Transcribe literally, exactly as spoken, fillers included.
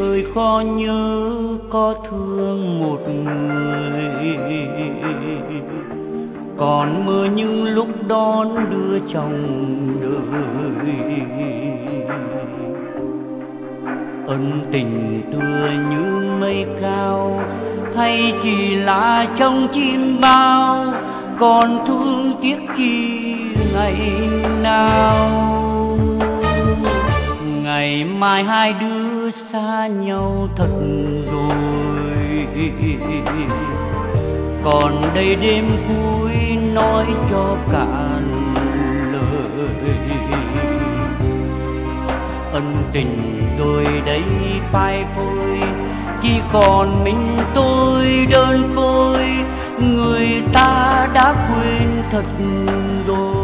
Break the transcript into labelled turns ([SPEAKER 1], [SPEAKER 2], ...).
[SPEAKER 1] ơi khó nhớ có thương một người, còn mơ những lúc đón đưa chồng đời. Ân tình tựa như mây cao hay chỉ là trong chim bao, còn thương tiếc chi ngày nào. Ngày mai hai đứa xa nhau thật rồi, còn đây đêm cuối nói cho cạn lời. Ân tình rồi đây phai phôi, chỉ còn mình tôi đơn côi, người ta đã quên thật rồi.